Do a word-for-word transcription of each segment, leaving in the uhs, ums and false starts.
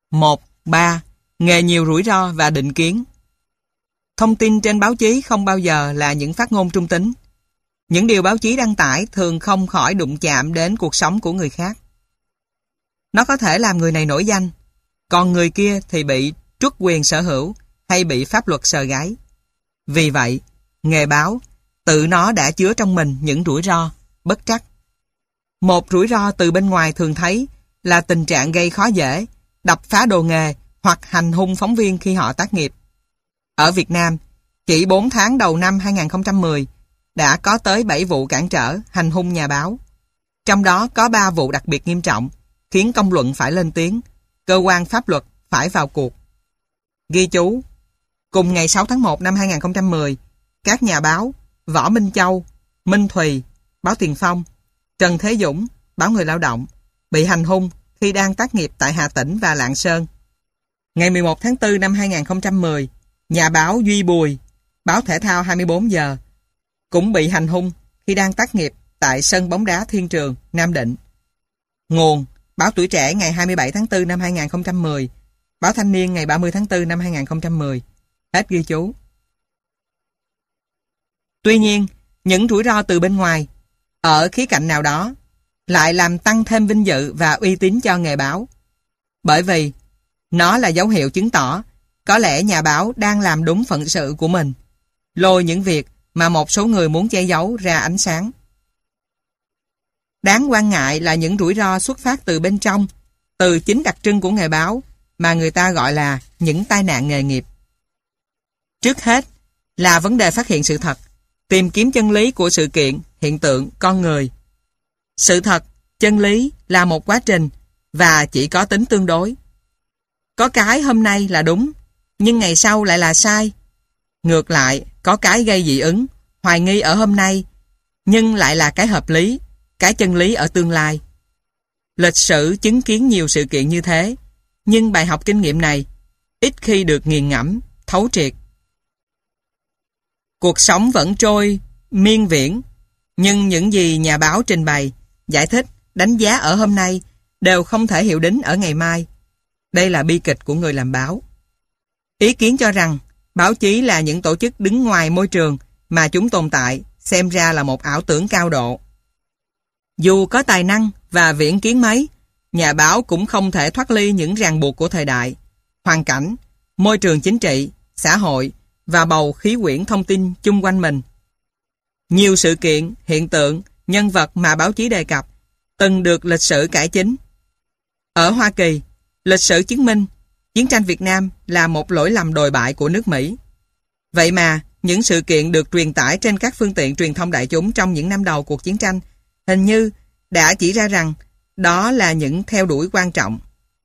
một. ba. Nghề nhiều rủi ro và định kiến. Thông tin trên báo chí không bao giờ là những phát ngôn trung tính. Những điều báo chí đăng tải thường không khỏi đụng chạm đến cuộc sống của người khác. Nó có thể làm người này nổi danh, còn người kia thì bị truất quyền sở hữu hay bị pháp luật sờ gáy. Vì vậy, nghề báo tự nó đã chứa trong mình những rủi ro, bất trắc. Một rủi ro từ bên ngoài thường thấy là tình trạng gây khó dễ, đập phá đồ nghề hoặc hành hung phóng viên khi họ tác nghiệp. Ở Việt Nam, chỉ bốn tháng đầu năm hai nghìn không trăm mười đã có tới bảy vụ cản trở, hành hung nhà báo. Trong đó có ba vụ đặc biệt nghiêm trọng, khiến công luận phải lên tiếng, cơ quan pháp luật phải vào cuộc. Ghi chú, cùng ngày sáu tháng một năm hai nghìn không trăm mười, các nhà báo Võ Minh Châu, Minh Thùy, báo Tiền Phong, Trần Thế Dũng, báo Người Lao động, bị hành hung khi đang tác nghiệp tại Hà Tĩnh và Lạng Sơn. Ngày mười một tháng tư năm hai nghìn không trăm mười, nhà báo Duy Bùi, báo Thể thao hai mươi bốn giờ, cũng bị hành hung khi đang tác nghiệp tại sân bóng đá Thiên Trường, Nam Định. Nguồn, báo Tuổi Trẻ ngày hai mươi bảy tháng tư năm hai nghìn không trăm mười, báo Thanh Niên ngày ba mươi tháng tư năm hai nghìn không trăm mười. Hết ghi chú. Tuy nhiên, những rủi ro từ bên ngoài, ở khía cạnh nào đó, lại làm tăng thêm vinh dự và uy tín cho nghề báo. Bởi vì, nó là dấu hiệu chứng tỏ có lẽ nhà báo đang làm đúng phận sự của mình, lôi những việc mà một số người muốn che giấu ra ánh sáng. Đáng quan ngại là những rủi ro xuất phát từ bên trong, từ chính đặc trưng của nghề báo mà người ta gọi là những tai nạn nghề nghiệp. Trước hết là vấn đề phát hiện sự thật, tìm kiếm chân lý của sự kiện, hiện tượng, con người. Sự thật, chân lý là một quá trình và chỉ có tính tương đối. Có cái hôm nay là đúng, nhưng ngày sau lại là sai. Ngược lại, có cái gây dị ứng, hoài nghi ở hôm nay, nhưng lại là cái hợp lý, cái chân lý ở tương lai. Lịch sử chứng kiến nhiều sự kiện như thế, nhưng bài học kinh nghiệm này ít khi được nghiền ngẫm, thấu triệt. Cuộc sống vẫn trôi, miên viễn, nhưng những gì nhà báo trình bày, giải thích, đánh giá ở hôm nay đều không thể hiệu đính ở ngày mai. Đây là bi kịch của người làm báo. Ý kiến cho rằng báo chí là những tổ chức đứng ngoài môi trường mà chúng tồn tại, xem ra là một ảo tưởng cao độ. Dù có tài năng và viễn kiến mấy, nhà báo cũng không thể thoát ly những ràng buộc của thời đại, hoàn cảnh, môi trường chính trị, xã hội và bầu khí quyển thông tin chung quanh mình. Nhiều sự kiện, hiện tượng, nhân vật mà báo chí đề cập từng được lịch sử cải chính. Ở Hoa Kỳ, lịch sử chứng minh chiến tranh Việt Nam là một lỗi lầm đồi bại của nước Mỹ. Vậy mà, những sự kiện được truyền tải trên các phương tiện truyền thông đại chúng trong những năm đầu cuộc chiến tranh hình như đã chỉ ra rằng đó là những theo đuổi quan trọng.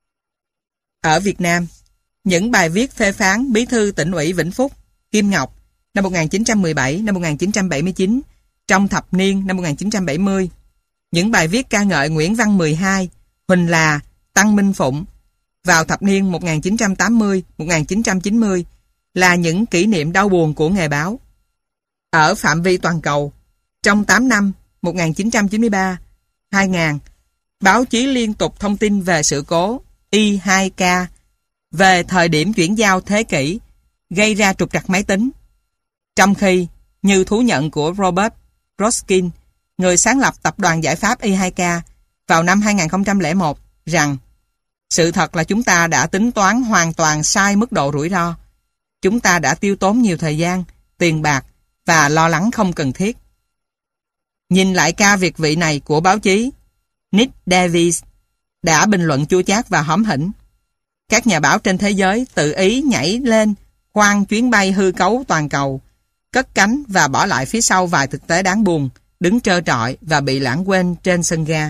Ở Việt Nam, những bài viết phê phán Bí thư Tỉnh ủy Vĩnh Phúc, Kim Ngọc năm một nghìn chín trăm mười bảy đến một nghìn chín trăm bảy mươi chín, trong thập niên năm một nghìn chín trăm bảy mươi, những bài viết ca ngợi Nguyễn Văn mười hai, Huỳnh Là, Tăng Minh Phụng vào thập niên một nghìn chín trăm tám mươi đến một nghìn chín trăm chín mươi là những kỷ niệm đau buồn của nghề báo. Ở phạm vi toàn cầu, trong tám năm một nghìn chín trăm chín mươi ba đến hai nghìn, báo chí liên tục thông tin về sự cố i hai K, về thời điểm chuyển giao thế kỷ, gây ra trục trặc máy tính. Trong khi, như thú nhận của Robert Roskin, người sáng lập tập đoàn giải pháp i hai K vào năm hai nghìn không trăm lẻ một, rằng sự thật là chúng ta đã tính toán hoàn toàn sai mức độ rủi ro. Chúng ta đã tiêu tốn nhiều thời gian, tiền bạc và lo lắng không cần thiết. Nhìn lại ca việt vị này của báo chí, Nick Davis đã bình luận chua chát và hóm hỉnh. Các nhà báo trên thế giới tự ý nhảy lên khoang chuyến bay hư cấu toàn cầu, cất cánh và bỏ lại phía sau vài thực tế đáng buồn, đứng trơ trọi và bị lãng quên trên sân ga.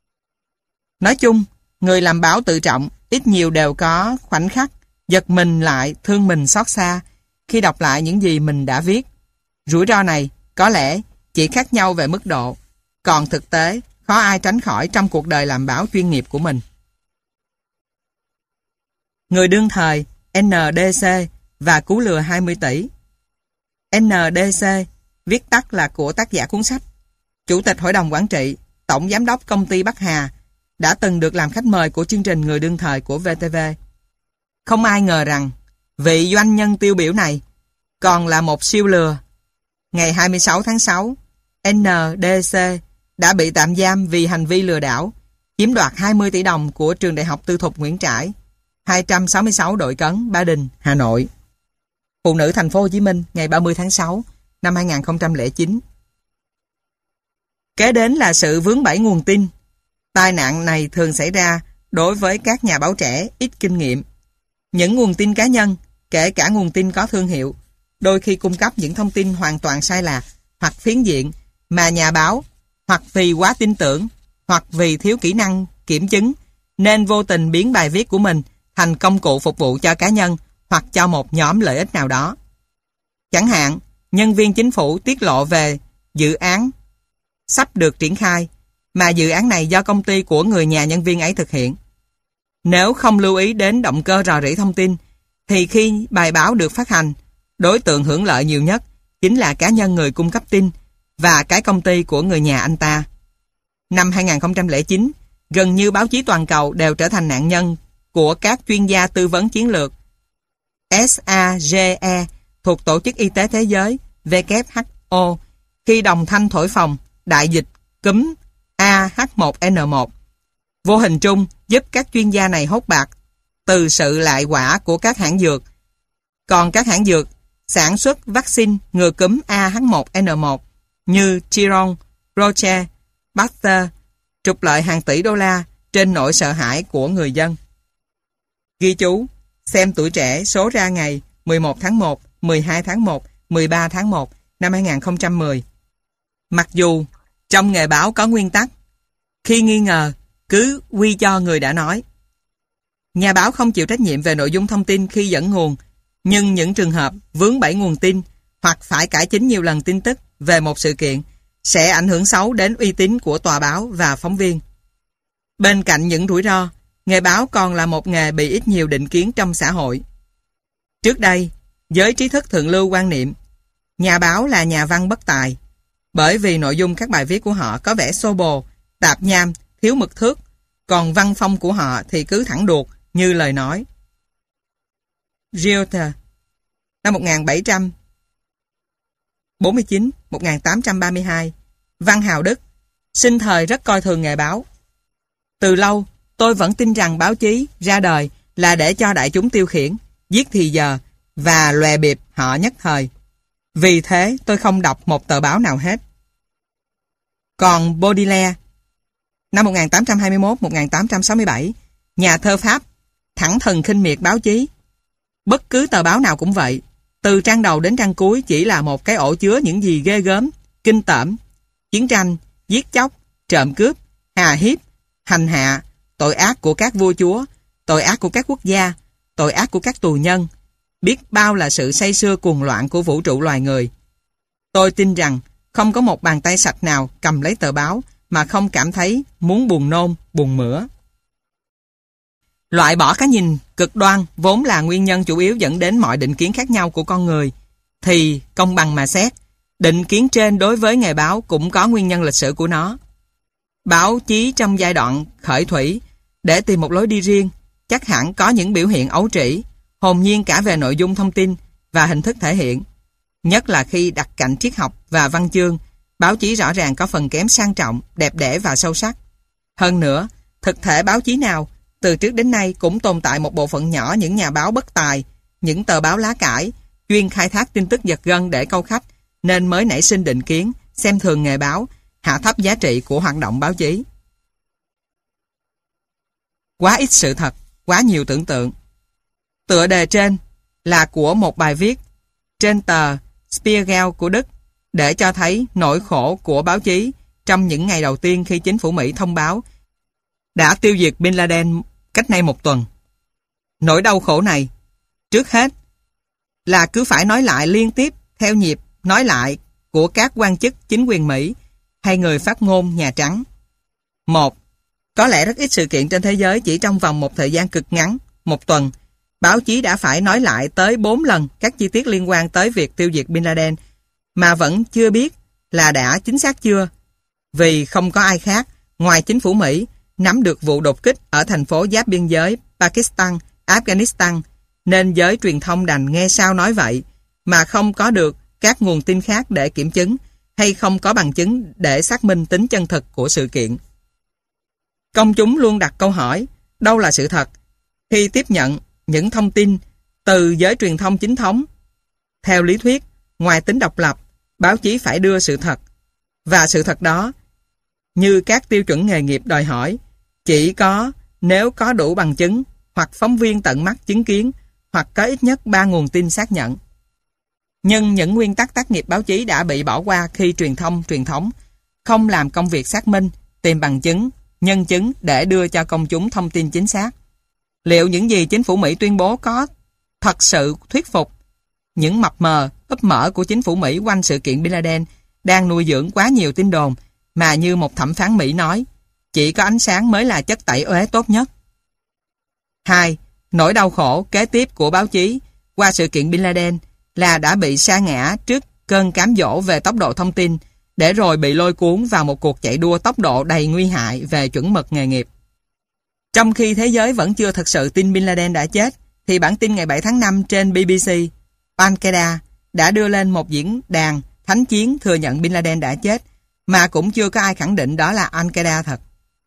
Nói chung, người làm báo tự trọng ít nhiều đều có khoảnh khắc giật mình lại, thương mình xót xa khi đọc lại những gì mình đã viết. Rủi ro này có lẽ chỉ khác nhau về mức độ, còn thực tế khó ai tránh khỏi trong cuộc đời làm báo chuyên nghiệp của mình. Người đương thời en đê xê và cú lừa hai mươi tỷ. en đê xê, viết tắt là của tác giả cuốn sách, Chủ tịch Hội đồng Quản trị, Tổng Giám đốc Công ty Bắc Hà, đã từng được làm khách mời của chương trình Người đương thời của vê tê vê. Không ai ngờ rằng vị doanh nhân tiêu biểu này còn là một siêu lừa. Ngày hai mươi sáu tháng sáu, en đê xê đã bị tạm giam vì hành vi lừa đảo, chiếm đoạt hai mươi tỷ đồng của trường Đại học Tư thục Nguyễn Trãi, hai trăm sáu mươi sáu Đội Cấn, Ba Đình, Hà Nội. Phụ nữ Thành phố Hồ Chí Minh ngày ba mươi tháng sáu năm hai nghìn không trăm lẻ chín. Kế đến là sự vướng bẫy nguồn tin. Tai nạn này thường xảy ra đối với các nhà báo trẻ ít kinh nghiệm. Những nguồn tin cá nhân, kể cả nguồn tin có thương hiệu, đôi khi cung cấp những thông tin hoàn toàn sai lạc hoặc phiến diện mà nhà báo hoặc vì quá tin tưởng hoặc vì thiếu kỹ năng kiểm chứng nên vô tình biến bài viết của mình thành công cụ phục vụ cho cá nhân hoặc cho một nhóm lợi ích nào đó. Chẳng hạn, nhân viên chính phủ tiết lộ về dự án sắp được triển khai, mà dự án này do công ty của người nhà nhân viên ấy thực hiện. Nếu không lưu ý đến động cơ rò rỉ thông tin, thì khi bài báo được phát hành, đối tượng hưởng lợi nhiều nhất chính là cá nhân người cung cấp tin và cái công ty của người nhà anh ta. Năm hai nghìn không trăm lẻ chín, gần như báo chí toàn cầu đều trở thành nạn nhân của các chuyên gia tư vấn chiến lược ét a giê e thuộc Tổ chức Y tế Thế giới W H O khi đồng thanh thổi phồng đại dịch cúm A H một N một. Vô hình trung giúp các chuyên gia này hốt bạc từ sự lại quả của các hãng dược. Còn các hãng dược sản xuất vaccine ngừa cúm A H một N một như Chiron, Roche, Pasteur trục lợi hàng tỷ đô la trên nỗi sợ hãi của người dân. Ghi chú, xem Tuổi Trẻ số ra ngày mười một tháng một, mười hai tháng một, mười ba tháng một năm hai nghìn không trăm mười. Mặc dù trong nghề báo có nguyên tắc, khi nghi ngờ, cứ quy cho người đã nói. Nhà báo không chịu trách nhiệm về nội dung thông tin khi dẫn nguồn, nhưng những trường hợp vướng bẫy nguồn tin hoặc phải cải chính nhiều lần tin tức về một sự kiện sẽ ảnh hưởng xấu đến uy tín của tòa báo và phóng viên. Bên cạnh những rủi ro, nghề báo còn là một nghề bị ít nhiều định kiến trong xã hội. Trước đây, giới trí thức thượng lưu quan niệm nhà báo là nhà văn bất tài, bởi vì nội dung các bài viết của họ có vẻ xô bồ, tạp nham, thiếu mực thước, còn văn phong của họ thì cứ thẳng đuột như lời nói. Goethe, năm một nghìn bảy trăm bốn mươi chín đến một nghìn tám trăm ba mươi hai, văn hào Đức, sinh thời rất coi thường nghề báo. Từ lâu, tôi vẫn tin rằng báo chí ra đời là để cho đại chúng tiêu khiển, giết thì giờ và lòe bịp họ nhất thời. Vì thế tôi không đọc một tờ báo nào hết. Còn Baudelaire, năm một nghìn tám trăm hai mươi mốt đến một nghìn tám trăm sáu mươi bảy, nhà thơ Pháp, thẳng thừng khinh miệt báo chí. Bất cứ tờ báo nào cũng vậy, từ trang đầu đến trang cuối chỉ là một cái ổ chứa những gì ghê gớm, kinh tởm, chiến tranh, giết chóc, trộm cướp, hà hiếp, hành hạ, tội ác của các vua chúa, tội ác của các quốc gia, tội ác của các tù nhân, biết bao là sự say sưa cuồng loạn của vũ trụ loài người. Tôi tin rằng không có một bàn tay sạch nào cầm lấy tờ báo mà không cảm thấy muốn buồn nôn, buồn mửa. Loại bỏ cái nhìn cực đoan vốn là nguyên nhân chủ yếu dẫn đến mọi định kiến khác nhau của con người, thì công bằng mà xét, định kiến trên đối với nghề báo cũng có nguyên nhân lịch sử của nó. Báo chí trong giai đoạn khởi thủy, để tìm một lối đi riêng, chắc hẳn có những biểu hiện ấu trĩ, hồn nhiên cả về nội dung thông tin và hình thức thể hiện. Nhất là khi đặt cạnh triết học và văn chương, báo chí rõ ràng có phần kém sang trọng, đẹp đẽ và sâu sắc. Hơn nữa, thực thể báo chí nào, từ trước đến nay cũng tồn tại một bộ phận nhỏ những nhà báo bất tài, những tờ báo lá cải, chuyên khai thác tin tức giật gân để câu khách, nên mới nảy sinh định kiến, xem thường nghề báo, hạ thấp giá trị của hoạt động báo chí. Quá ít sự thật, quá nhiều tưởng tượng. Tựa đề trên là của một bài viết trên tờ Spiegel của Đức để cho thấy nỗi khổ của báo chí trong những ngày đầu tiên khi chính phủ Mỹ thông báo đã tiêu diệt Bin Laden cách nay một tuần. Nỗi đau khổ này, trước hết, là cứ phải nói lại liên tiếp theo nhịp nói lại của các quan chức chính quyền Mỹ hay người phát ngôn Nhà Trắng. Một, có lẽ rất ít sự kiện trên thế giới chỉ trong vòng một thời gian cực ngắn, một tuần, báo chí đã phải nói lại tới bốn lần các chi tiết liên quan tới việc tiêu diệt Bin Laden mà vẫn chưa biết là đã chính xác chưa, vì không có ai khác ngoài chính phủ Mỹ nắm được vụ đột kích ở thành phố giáp biên giới Pakistan, Afghanistan nên giới truyền thông đành nghe sao nói vậy, mà không có được các nguồn tin khác để kiểm chứng, hay không có bằng chứng để xác minh tính chân thực của sự kiện. Công chúng luôn đặt câu hỏi, đâu là sự thật, khi tiếp nhận những thông tin từ giới truyền thông chính thống. Theo lý thuyết, ngoài tính độc lập, báo chí phải đưa sự thật, và sự thật đó, như các tiêu chuẩn nghề nghiệp đòi hỏi, chỉ có nếu có đủ bằng chứng, hoặc phóng viên tận mắt chứng kiến, hoặc có ít nhất ba nguồn tin xác nhận. Nhưng những nguyên tắc tác nghiệp báo chí đã bị bỏ qua khi truyền thông truyền thống không làm công việc xác minh, tìm bằng chứng, nhân chứng để đưa cho công chúng thông tin chính xác. Liệu những gì chính phủ Mỹ tuyên bố có thật sự thuyết phục? Những mập mờ, úp mở của chính phủ Mỹ quanh sự kiện Bin Laden đang nuôi dưỡng quá nhiều tin đồn mà, như một thẩm phán Mỹ nói, chỉ có ánh sáng mới là chất tẩy uế tốt nhất. Hai, nỗi đau khổ kế tiếp của báo chí qua sự kiện Bin Laden là đã bị sa ngã trước cơn cám dỗ về tốc độ thông tin, để rồi bị lôi cuốn vào một cuộc chạy đua tốc độ đầy nguy hại về chuẩn mực nghề nghiệp. Trong khi thế giới vẫn chưa thật sự tin Bin Laden đã chết, thì bản tin ngày bảy tháng năm trên bê bê xê, Al-Qaeda đã đưa lên một diễn đàn thánh chiến thừa nhận Bin Laden đã chết, mà cũng chưa có ai khẳng định đó là Al-Qaeda thật.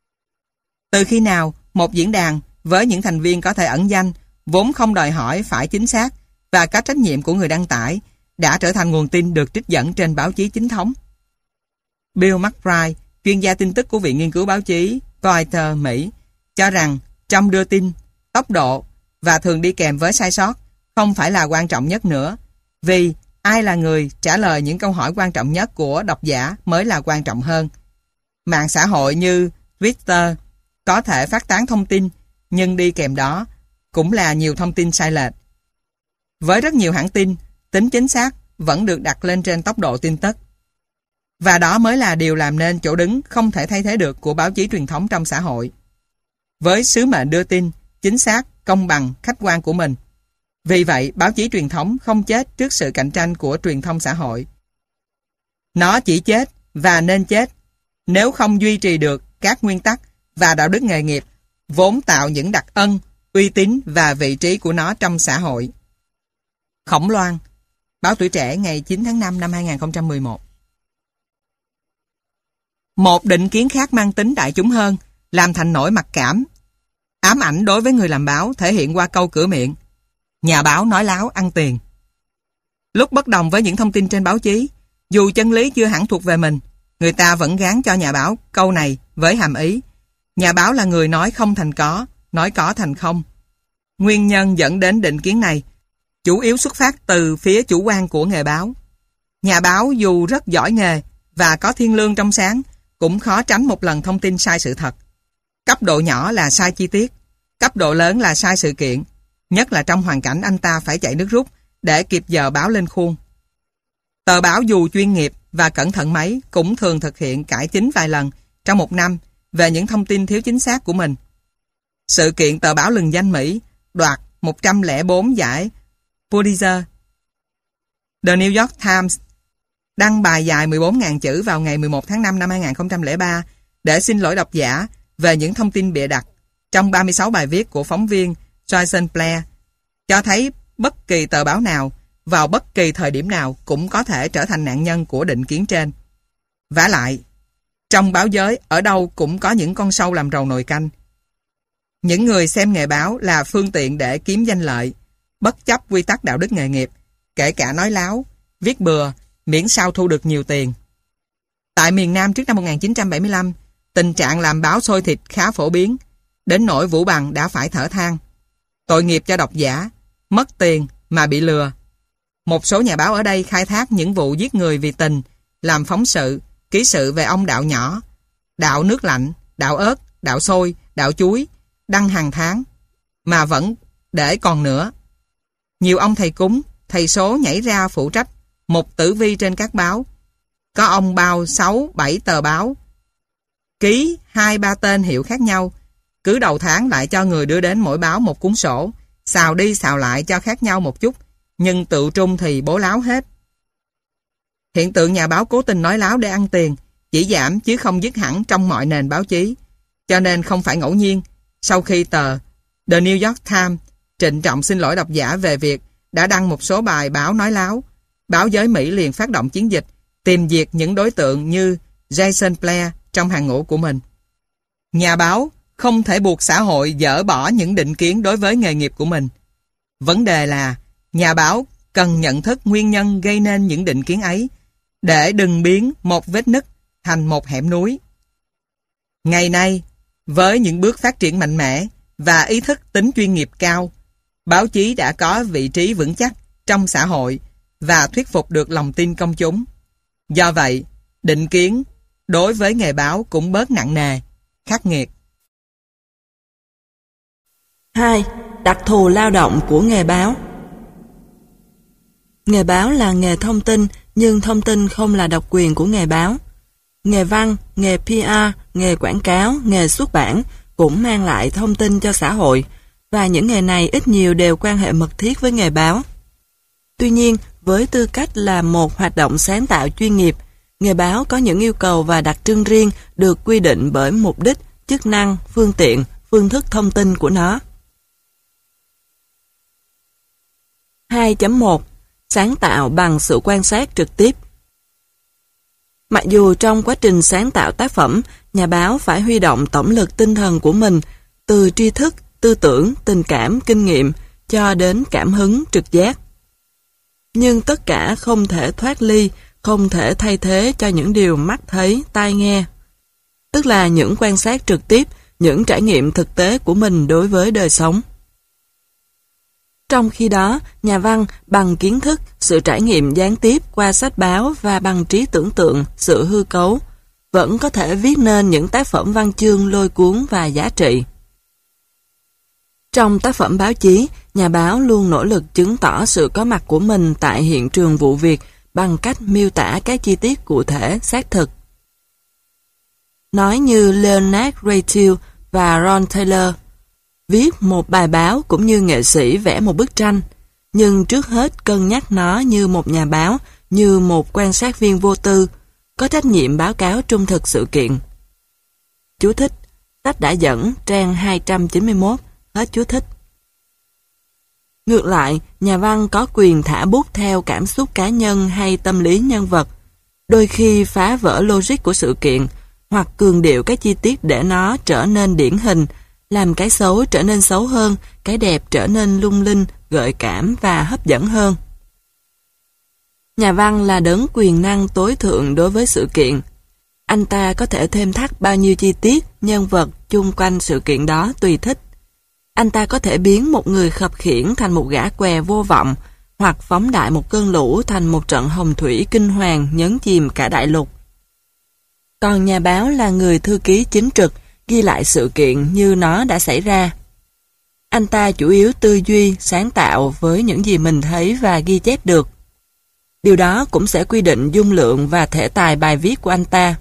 Từ khi nào một diễn đàn với những thành viên có thể ẩn danh, vốn không đòi hỏi phải chính xác và có trách nhiệm của người đăng tải, đã trở thành nguồn tin được trích dẫn trên báo chí chính thống? Bill McBride, chuyên gia tin tức của Viện Nghiên cứu Báo chí Reuters, Mỹ, cho rằng trong đưa tin, tốc độ và thường đi kèm với sai sót không phải là quan trọng nhất nữa, vì ai là người trả lời những câu hỏi quan trọng nhất của độc giả mới là quan trọng hơn. Mạng xã hội như Twitter có thể phát tán thông tin, nhưng đi kèm đó cũng là nhiều thông tin sai lệch. Với rất nhiều hãng tin, tính chính xác vẫn được đặt lên trên tốc độ tin tức. Và đó mới là điều làm nên chỗ đứng không thể thay thế được của báo chí truyền thống trong xã hội. Với sứ mệnh đưa tin, chính xác, công bằng, khách quan của mình. Vì vậy, báo chí truyền thống không chết trước sự cạnh tranh của truyền thông xã hội. Nó chỉ chết và nên chết nếu không duy trì được các nguyên tắc và đạo đức nghề nghiệp vốn tạo những đặc ân, uy tín và vị trí của nó trong xã hội. Khổng Loan, Báo Tuổi Trẻ ngày chín tháng năm năm hai nghìn không trăm mười một. Một định kiến khác mang tính đại chúng hơn, làm thành nỗi mặc cảm, ám ảnh đối với người làm báo, thể hiện qua câu cửa miệng: nhà báo nói láo ăn tiền. Lúc bất đồng với những thông tin trên báo chí, dù chân lý chưa hẳn thuộc về mình, người ta vẫn gán cho nhà báo câu này với hàm ý: nhà báo là người nói không thành có, nói có thành không. Nguyên nhân dẫn đến định kiến này chủ yếu xuất phát từ phía chủ quan của nghề báo. Nhà báo dù rất giỏi nghề và có thiên lương trong sáng, cũng khó tránh một lần thông tin sai sự thật. Cấp độ nhỏ là sai chi tiết, cấp độ lớn là sai sự kiện, nhất là trong hoàn cảnh anh ta phải chạy nước rút để kịp giờ báo lên khuôn. Tờ báo dù chuyên nghiệp và cẩn thận mấy cũng thường thực hiện cải chính vài lần trong một năm về những thông tin thiếu chính xác của mình. Sự kiện tờ báo lừng danh Mỹ đoạt một trăm lẻ bốn giải Pulitzer. The New York Times đăng bài dài mười bốn nghìn chữ vào ngày mười một tháng năm năm hai nghìn không trăm lẻ ba để xin lỗi độc giả về những thông tin bịa đặt trong ba mươi sáu bài viết của phóng viên Jason Blair, cho thấy bất kỳ tờ báo nào vào bất kỳ thời điểm nào cũng có thể trở thành nạn nhân của định kiến trên. Vả lại, trong báo giới ở đâu cũng có những con sâu làm rầu nồi canh. Những người xem nghề báo là phương tiện để kiếm danh lợi, bất chấp quy tắc đạo đức nghề nghiệp, kể cả nói láo, viết bừa, miễn sao thu được nhiều tiền. Tại miền Nam trước năm một nghìn chín trăm bảy mươi lăm, tình trạng làm báo sôi thịt khá phổ biến, đến nỗi Vũ Bằng đã phải thở than: tội nghiệp cho độc giả, mất tiền mà bị lừa. Một số nhà báo ở đây khai thác những vụ giết người vì tình, làm phóng sự, ký sự về ông đạo nhỏ, đạo nước lạnh, đạo ớt, đạo xôi, đạo chuối, đăng hàng tháng, mà vẫn để còn nữa. Nhiều ông thầy cúng, thầy số nhảy ra phụ trách một tử vi trên các báo. Có ông bao sáu bảy tờ báo, ký hai ba tên hiệu khác nhau, cứ đầu tháng lại cho người đưa đến mỗi báo một cuốn sổ, xào đi xào lại cho khác nhau một chút, nhưng tự trung thì bố láo hết. Hiện tượng nhà báo cố tình nói láo để ăn tiền chỉ giảm chứ không dứt hẳn trong mọi nền báo chí, cho nên không phải ngẫu nhiên sau khi tờ The New York Times trịnh trọng xin lỗi độc giả về việc đã đăng một số bài báo nói láo. Báo giới Mỹ liền phát động chiến dịch tìm diệt những đối tượng như Jason Blair trong hàng ngũ của mình. Nhà báo không thể buộc xã hội dỡ bỏ những định kiến đối với nghề nghiệp của mình. Vấn đề là nhà báo cần nhận thức nguyên nhân gây nên những định kiến ấy để đừng biến một vết nứt thành một hẻm núi. Ngày nay, với những bước phát triển mạnh mẽ và ý thức tính chuyên nghiệp cao, báo chí đã có vị trí vững chắc trong xã hội và thuyết phục được lòng tin công chúng. Do vậy, định kiến đối với nghề báo cũng bớt nặng nề, khắc nghiệt. hai. Đặc thù lao động của nghề báo. Nghề báo là nghề thông tin, nhưng thông tin không là độc quyền của nghề báo. Nghề văn, nghề pê e, nghề quảng cáo, nghề xuất bản cũng mang lại thông tin cho xã hội, và những nghề này ít nhiều đều quan hệ mật thiết với nghề báo. Tuy nhiên, với tư cách là một hoạt động sáng tạo chuyên nghiệp, nghề báo có những yêu cầu và đặc trưng riêng được quy định bởi mục đích, chức năng, phương tiện, phương thức thông tin của nó. hai chấm một. Sáng tạo bằng sự quan sát trực tiếp. Mặc dù trong quá trình sáng tạo tác phẩm, nhà báo phải huy động tổng lực tinh thần của mình, từ tri thức, tư tưởng, tình cảm, kinh nghiệm, cho đến cảm hứng, trực giác. Nhưng tất cả không thể thoát ly, không thể thay thế cho những điều mắt thấy, tai nghe. Tức là những quan sát trực tiếp, những trải nghiệm thực tế của mình đối với đời sống. Trong khi đó, nhà văn bằng kiến thức, sự trải nghiệm gián tiếp qua sách báo và bằng trí tưởng tượng, sự hư cấu, vẫn có thể viết nên những tác phẩm văn chương lôi cuốn và giá trị. Trong tác phẩm báo chí, nhà báo luôn nỗ lực chứng tỏ sự có mặt của mình tại hiện trường vụ việc bằng cách miêu tả các chi tiết cụ thể, xác thực. Nói như Leonard Rayfield và Ron Taylor, viết một bài báo cũng như nghệ sĩ vẽ một bức tranh, nhưng trước hết cân nhắc nó như một nhà báo, như một quan sát viên vô tư, có trách nhiệm báo cáo trung thực sự kiện. Chú thích, sách đã dẫn, trang hai trăm chín mươi mốt, hết chú thích. Ngược lại, nhà văn có quyền thả bút theo cảm xúc cá nhân hay tâm lý nhân vật, đôi khi phá vỡ logic của sự kiện, hoặc cường điệu các chi tiết để nó trở nên điển hình, làm cái xấu trở nên xấu hơn, cái đẹp trở nên lung linh, gợi cảm và hấp dẫn hơn. Nhà văn là đấng quyền năng tối thượng đối với sự kiện. Anh ta có thể thêm thắt bao nhiêu chi tiết, nhân vật chung quanh sự kiện đó tùy thích. Anh ta có thể biến một người khập khiễng thành một gã què vô vọng, hoặc phóng đại một cơn lũ thành một trận hồng thủy kinh hoàng nhấn chìm cả đại lục. Còn nhà báo là người thư ký chính trực, ghi lại sự kiện như nó đã xảy ra. Anh ta chủ yếu tư duy, sáng tạo với những gì mình thấy và ghi chép được. Điều đó cũng sẽ quy định dung lượng và thể tài bài viết của anh ta.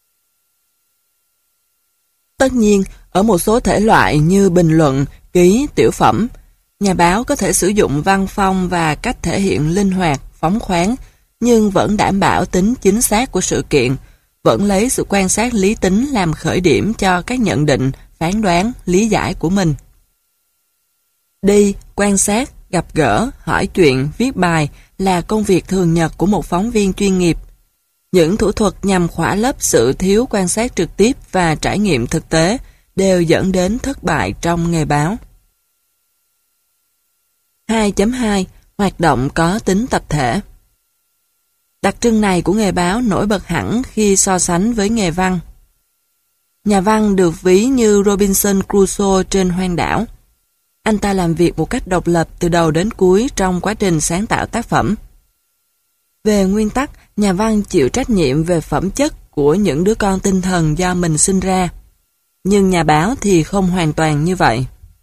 Tất nhiên, ở một số thể loại như bình luận, ký, tiểu phẩm, nhà báo có thể sử dụng văn phong và cách thể hiện linh hoạt, phóng khoáng, nhưng vẫn đảm bảo tính chính xác của sự kiện, vẫn lấy sự quan sát lý tính làm khởi điểm cho các nhận định, phán đoán, lý giải của mình. Đi, quan sát, gặp gỡ, hỏi chuyện, viết bài là công việc thường nhật của một phóng viên chuyên nghiệp. Những thủ thuật nhằm khỏa lấp sự thiếu quan sát trực tiếp và trải nghiệm thực tế đều dẫn đến thất bại trong nghề báo. hai chấm hai. Hoạt động có tính tập thể. Đặc trưng này của nghề báo nổi bật hẳn khi so sánh với nghề văn. Nhà văn được ví như Robinson Crusoe trên hoang đảo. Anh ta làm việc một cách độc lập từ đầu đến cuối trong quá trình sáng tạo tác phẩm. Về nguyên tắc, nhà văn chịu trách nhiệm về phẩm chất của những đứa con tinh thần do mình sinh ra. Nhưng nhà báo thì không hoàn toàn như vậy.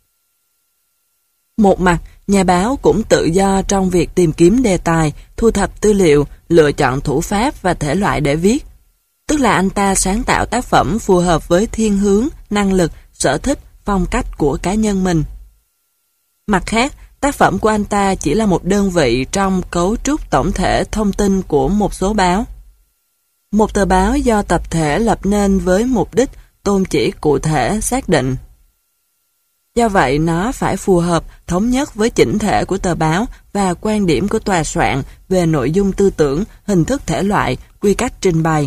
Một mặt, nhà báo cũng tự do trong việc tìm kiếm đề tài, thu thập tư liệu, lựa chọn thủ pháp và thể loại để viết. Tức là anh ta sáng tạo tác phẩm phù hợp với thiên hướng, năng lực, sở thích, phong cách của cá nhân mình. Mặt khác, tác phẩm của anh ta chỉ là một đơn vị trong cấu trúc tổng thể thông tin của một số báo. Một tờ báo do tập thể lập nên với mục đích, tôn chỉ cụ thể xác định. Do vậy, nó phải phù hợp, thống nhất với chỉnh thể của tờ báo và quan điểm của tòa soạn về nội dung tư tưởng, hình thức thể loại, quy cách trình bày.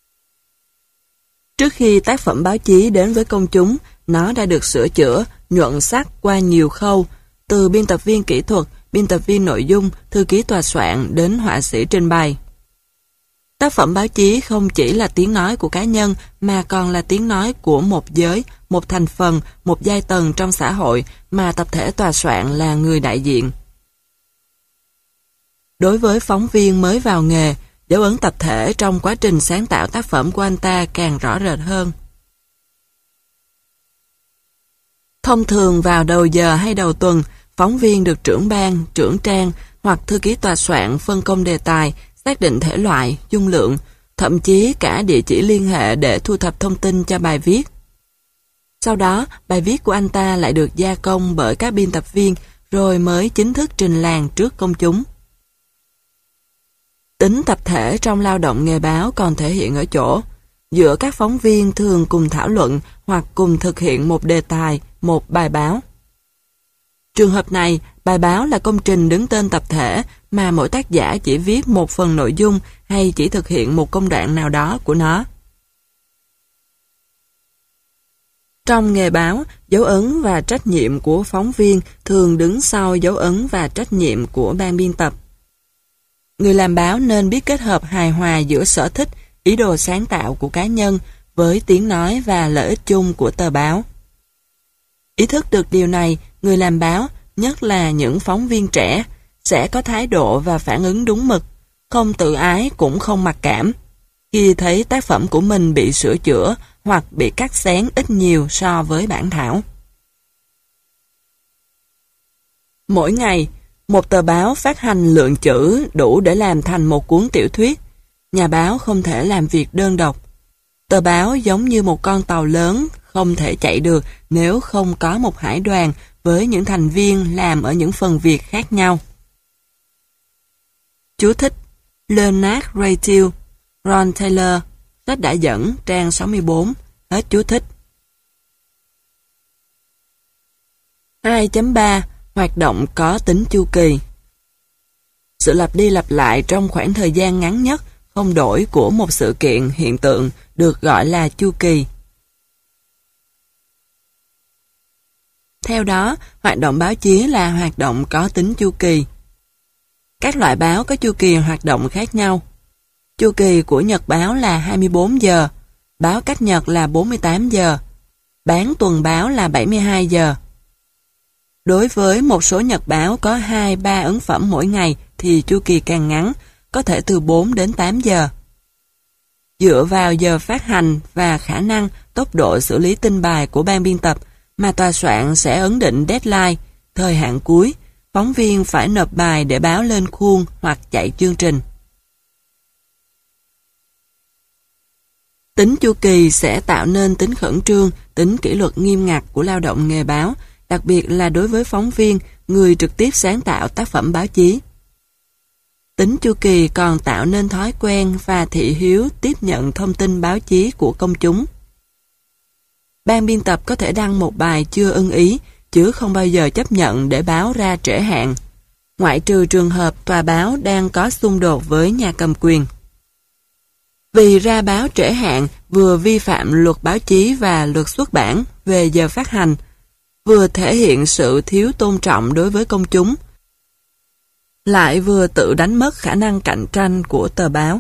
Trước khi tác phẩm báo chí đến với công chúng, nó đã được sửa chữa, nhuận sắc qua nhiều khâu, từ biên tập viên kỹ thuật, biên tập viên nội dung, thư ký tòa soạn đến họa sĩ trình bày. Tác phẩm báo chí không chỉ là tiếng nói của cá nhân mà còn là tiếng nói của một giới, một thành phần, một giai tầng trong xã hội mà tập thể tòa soạn là người đại diện. Đối với phóng viên mới vào nghề, dấu ấn tập thể trong quá trình sáng tạo tác phẩm của anh ta càng rõ rệt hơn. Thông thường vào đầu giờ hay đầu tuần, phóng viên được trưởng ban, trưởng trang hoặc thư ký tòa soạn phân công đề tài, xác định thể loại, dung lượng, thậm chí cả địa chỉ liên hệ để thu thập thông tin cho bài viết. Sau đó, bài viết của anh ta lại được gia công bởi các biên tập viên rồi mới chính thức trình làng trước công chúng. Tính tập thể trong lao động nghề báo còn thể hiện ở chỗ, giữa các phóng viên thường cùng thảo luận hoặc cùng thực hiện một đề tài, một bài báo. Trường hợp này, bài báo là công trình đứng tên tập thể mà mỗi tác giả chỉ viết một phần nội dung hay chỉ thực hiện một công đoạn nào đó của nó. Trong nghề báo, dấu ấn và trách nhiệm của phóng viên thường đứng sau dấu ấn và trách nhiệm của ban biên tập. Người làm báo nên biết kết hợp hài hòa giữa sở thích, ý đồ sáng tạo của cá nhân với tiếng nói và lợi ích chung của tờ báo. Ý thức được điều này, người làm báo, nhất là những phóng viên trẻ, sẽ có thái độ và phản ứng đúng mực, không tự ái cũng không mặc cảm, khi thấy tác phẩm của mình bị sửa chữa hoặc bị cắt xén ít nhiều so với bản thảo. Mỗi ngày, một tờ báo phát hành lượng chữ đủ để làm thành một cuốn tiểu thuyết. Nhà báo không thể làm việc đơn độc. Tờ báo giống như một con tàu lớn, không thể chạy được nếu không có một hải đoàn với những thành viên làm ở những phần việc khác nhau. Chú thích: Leonard Raytil, Ron Taylor, sách đã dẫn, trang sáu mươi bốn, hết chú thích. hai chấm ba. Hoạt động có tính chu kỳ. Sự lặp đi lặp lại trong khoảng thời gian ngắn nhất, không đổi của một sự kiện, hiện tượng được gọi là chu kỳ. Theo đó, hoạt động báo chí là hoạt động có tính chu kỳ. Các loại báo có chu kỳ hoạt động khác nhau. Chu kỳ của nhật báo là hai mươi bốn giờ, báo cách nhật là bốn mươi tám giờ, bán tuần báo là bảy mươi hai giờ. Đối với một số nhật báo có hai ba ấn phẩm mỗi ngày thì chu kỳ càng ngắn, có thể từ bốn đến tám giờ. Dựa vào giờ phát hành và khả năng, tốc độ xử lý tin bài của ban biên tập mà tòa soạn sẽ ấn định deadline, thời hạn cuối, phóng viên phải nộp bài để báo lên khuôn hoặc chạy chương trình. Tính chu kỳ sẽ tạo nên tính khẩn trương, tính kỷ luật nghiêm ngặt của lao động nghề báo, đặc biệt là đối với phóng viên, người trực tiếp sáng tạo tác phẩm báo chí. Tính chu kỳ còn tạo nên thói quen và thị hiếu tiếp nhận thông tin báo chí của công chúng. Ban biên tập có thể đăng một bài chưa ưng ý, chứ không bao giờ chấp nhận để báo ra trễ hạn, ngoại trừ trường hợp tòa báo đang có xung đột với nhà cầm quyền. Vì ra báo trễ hạn vừa vi phạm luật báo chí và luật xuất bản về giờ phát hành, vừa thể hiện sự thiếu tôn trọng đối với công chúng, lại vừa tự đánh mất khả năng cạnh tranh của tờ báo.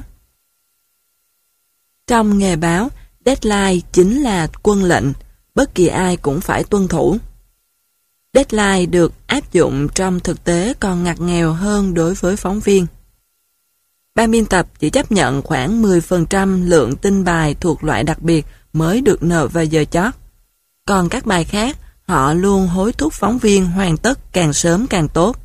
Trong nghề báo, deadline chính là quân lệnh, bất kỳ ai cũng phải tuân thủ. Deadline được áp dụng trong thực tế còn ngặt nghèo hơn đối với phóng viên. Ban biên tập chỉ chấp nhận khoảng mười phần trăm lượng tin bài thuộc loại đặc biệt mới được nộp vào giờ chót. Còn các bài khác, họ luôn hối thúc phóng viên hoàn tất càng sớm càng tốt.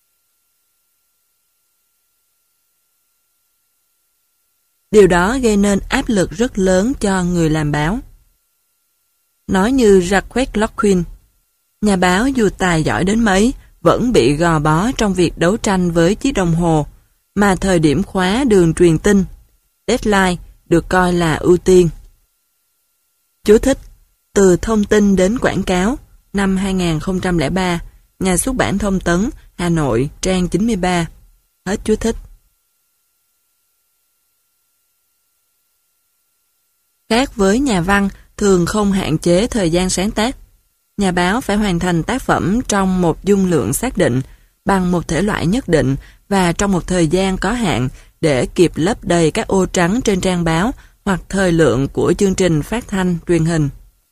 Điều đó gây nên áp lực rất lớn cho người làm báo. Nói như Jacques Locquin, nhà báo dù tài giỏi đến mấy, vẫn bị gò bó trong việc đấu tranh với chiếc đồng hồ, mà thời điểm khóa đường truyền tin, deadline, được coi là ưu tiên. Chú thích: từ thông tin đến quảng cáo, năm hai nghìn không trăm lẻ ba, Nhà xuất bản Thông tấn, Hà Nội, trang chín mươi ba. Hết chú thích. Khác với nhà văn, thường không hạn chế thời gian sáng tác. Nhà báo phải hoàn thành tác phẩm trong một dung lượng xác định, bằng một thể loại nhất định và trong một thời gian có hạn để kịp lấp đầy các ô trắng trên trang báo hoặc thời lượng của chương trình phát thanh, truyền hình.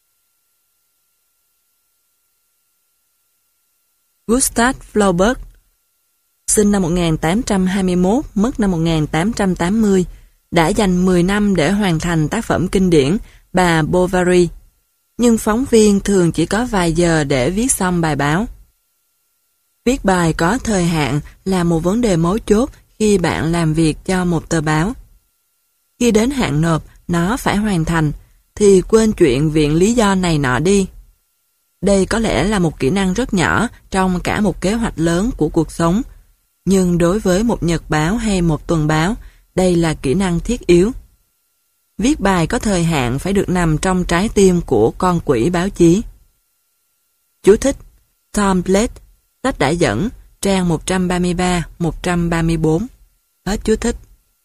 Gustav Flaubert, sinh năm một nghìn tám trăm hai mươi mốt, mất năm một nghìn tám trăm tám mươi, đã dành mười năm để hoàn thành tác phẩm kinh điển Bà Bovary, nhưng phóng viên thường chỉ có vài giờ để viết xong bài báo. Viết bài có thời hạn là một vấn đề mấu chốt khi bạn làm việc cho một tờ báo. Khi đến hạn nộp, nó phải hoàn thành, thì quên chuyện viện lý do này nọ đi. Đây có lẽ là một kỹ năng rất nhỏ trong cả một kế hoạch lớn của cuộc sống, nhưng đối với một nhật báo hay một tuần báo, đây là kỹ năng thiết yếu. Viết bài có thời hạn phải được nằm trong trái tim của con quỷ báo chí. Chú thích: Tom Blake, sách đã dẫn, trang một trăm ba mươi ba, một trăm ba mươi bốn. Hết chú thích.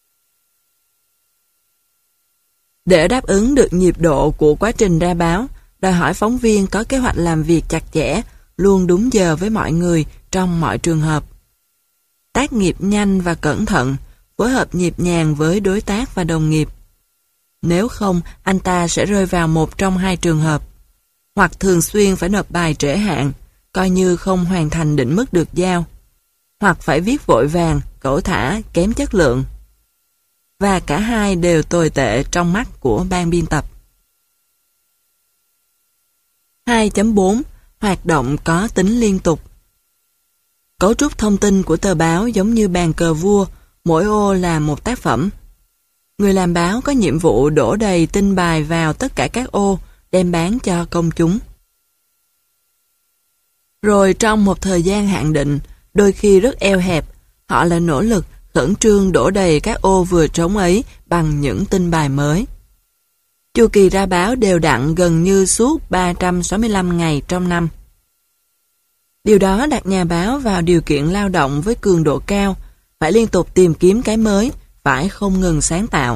Để đáp ứng được nhịp độ của quá trình ra báo, đòi hỏi phóng viên có kế hoạch làm việc chặt chẽ, luôn đúng giờ với mọi người trong mọi trường hợp. Tác nghiệp nhanh và cẩn thận, phối hợp nhịp nhàng với đối tác và đồng nghiệp. Nếu không, anh ta sẽ rơi vào một trong hai trường hợp. Hoặc thường xuyên phải nộp bài trễ hạn, coi như không hoàn thành định mức được giao. Hoặc phải viết vội vàng, cẩu thả, kém chất lượng. Và cả hai đều tồi tệ trong mắt của ban biên tập. hai chấm bốn. Hoạt động có tính liên tục. Cấu trúc thông tin của tờ báo giống như bàn cờ vua, mỗi ô là một tác phẩm. Người làm báo có nhiệm vụ đổ đầy tin bài vào tất cả các ô, đem bán cho công chúng. Rồi trong một thời gian hạn định, đôi khi rất eo hẹp, họ lại nỗ lực khẩn trương đổ đầy các ô vừa trống ấy bằng những tin bài mới. Chu kỳ ra báo đều đặn gần như suốt ba trăm sáu mươi lăm ngày trong năm. Điều đó đặt nhà báo vào điều kiện lao động với cường độ cao, phải liên tục tìm kiếm cái mới, phải không ngừng sáng tạo.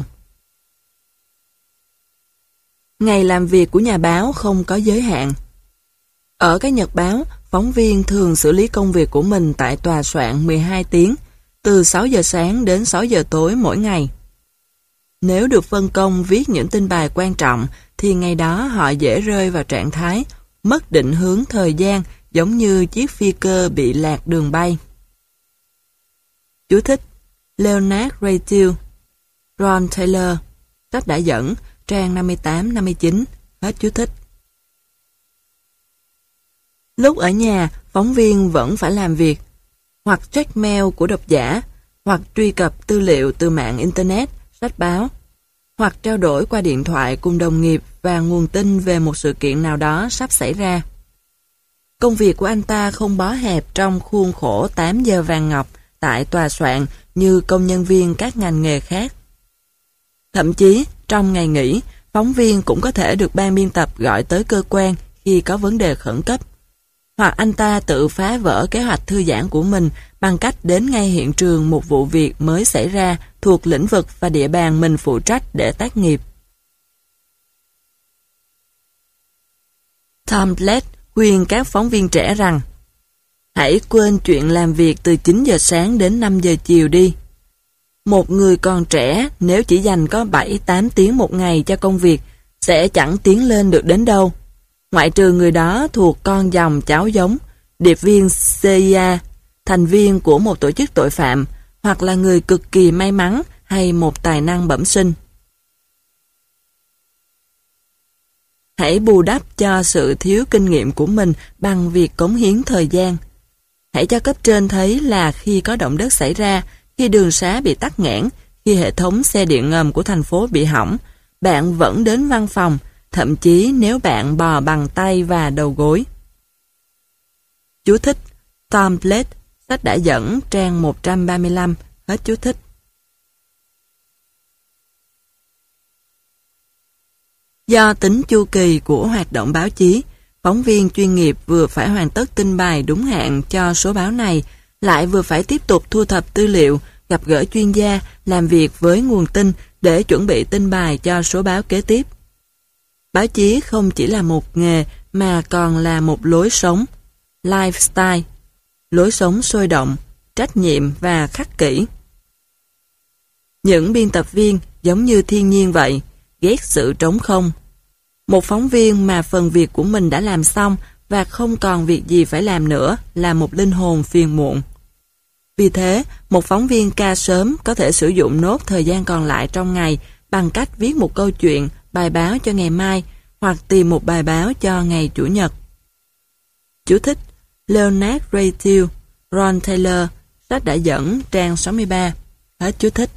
Ngày làm việc của nhà báo không có giới hạn. Ở các nhật báo, phóng viên thường xử lý công việc của mình tại tòa soạn mười hai tiếng, từ sáu giờ sáng đến sáu giờ tối mỗi ngày. Nếu được phân công viết những tin bài quan trọng, thì ngày đó họ dễ rơi vào trạng thái mất định hướng thời gian, giống như chiếc phi cơ bị lạc đường bay. Chú thích: Leonard Raytil, Ron Taylor, sách đã dẫn, trang năm mươi tám năm mươi chín. Hết chú thích. Lúc ở nhà, phóng viên vẫn phải làm việc, hoặc check mail của độc giả, hoặc truy cập tư liệu từ mạng Internet, sách báo, hoặc trao đổi qua điện thoại cùng đồng nghiệp và nguồn tin về một sự kiện nào đó sắp xảy ra. Công việc của anh ta không bó hẹp trong khuôn khổ tám giờ vàng ngọc tại tòa soạn như công nhân viên các ngành nghề khác. Thậm chí, trong ngày nghỉ, phóng viên cũng có thể được ban biên tập gọi tới cơ quan khi có vấn đề khẩn cấp. Hoặc anh ta tự phá vỡ kế hoạch thư giãn của mình bằng cách đến ngay hiện trường một vụ việc mới xảy ra thuộc lĩnh vực và địa bàn mình phụ trách để tác nghiệp. Tom Blake khuyên các phóng viên trẻ rằng: hãy quên chuyện làm việc từ chín giờ sáng đến năm giờ chiều đi. Một người còn trẻ nếu chỉ dành có bảy tám tiếng một ngày cho công việc sẽ chẳng tiến lên được đến đâu. Ngoại trừ người đó thuộc con dòng cháu giống, điệp viên xê i a, thành viên của một tổ chức tội phạm, hoặc là người cực kỳ may mắn hay một tài năng bẩm sinh. Hãy bù đắp cho sự thiếu kinh nghiệm của mình bằng việc cống hiến thời gian. Hãy cho cấp trên thấy là khi có động đất xảy ra, khi đường xá bị tắc nghẽn, khi hệ thống xe điện ngầm của thành phố bị hỏng, bạn vẫn đến văn phòng, thậm chí nếu bạn bò bằng tay và đầu gối. Chú thích: Tom Blake, sách đã dẫn, trang một trăm ba mươi lăm. Hết chú thích. Do tính chu kỳ của hoạt động báo chí, phóng viên chuyên nghiệp vừa phải hoàn tất tin bài đúng hạn cho số báo này, lại vừa phải tiếp tục thu thập tư liệu, gặp gỡ chuyên gia, làm việc với nguồn tin để chuẩn bị tin bài cho số báo kế tiếp. Báo chí không chỉ là một nghề mà còn là một lối sống, lifestyle, lối sống sôi động, trách nhiệm và khắc kỷ. Những biên tập viên giống như thiên nhiên vậy, ghét sự trống không. Một phóng viên mà phần việc của mình đã làm xong và không còn việc gì phải làm nữa là một linh hồn phiền muộn. Vì thế, một phóng viên ca sớm có thể sử dụng nốt thời gian còn lại trong ngày bằng cách viết một câu chuyện, bài báo cho ngày mai hoặc tìm một bài báo cho ngày Chủ nhật. Chú thích: Leonard Raytiel, Ron Taylor, sách đã dẫn, trang sáu mươi ba. Hết chú thích.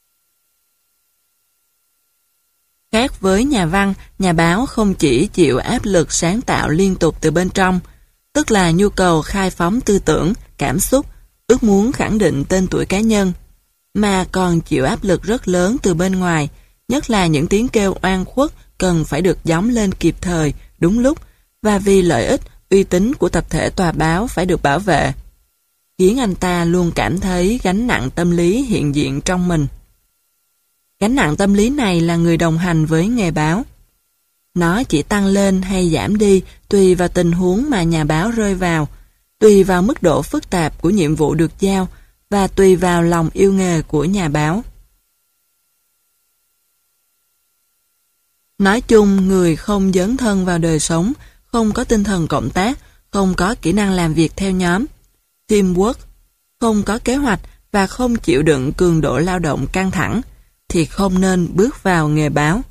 Khác với nhà văn, nhà báo không chỉ chịu áp lực sáng tạo liên tục từ bên trong, tức là nhu cầu khai phóng tư tưởng, cảm xúc, ước muốn khẳng định tên tuổi cá nhân, mà còn chịu áp lực rất lớn từ bên ngoài, nhất là những tiếng kêu oan khuất cần phải được gióng lên kịp thời, đúng lúc, và vì lợi ích, uy tín của tập thể tòa báo phải được bảo vệ, khiến anh ta luôn cảm thấy gánh nặng tâm lý hiện diện trong mình. Gánh nặng tâm lý này là người đồng hành với nghề báo. Nó chỉ tăng lên hay giảm đi tùy vào tình huống mà nhà báo rơi vào, tùy vào mức độ phức tạp của nhiệm vụ được giao và tùy vào lòng yêu nghề của nhà báo. Nói chung, người không dấn thân vào đời sống, không có tinh thần cộng tác, không có kỹ năng làm việc theo nhóm, teamwork, không có kế hoạch và không chịu đựng cường độ lao động căng thẳng, thì không nên bước vào nghề báo.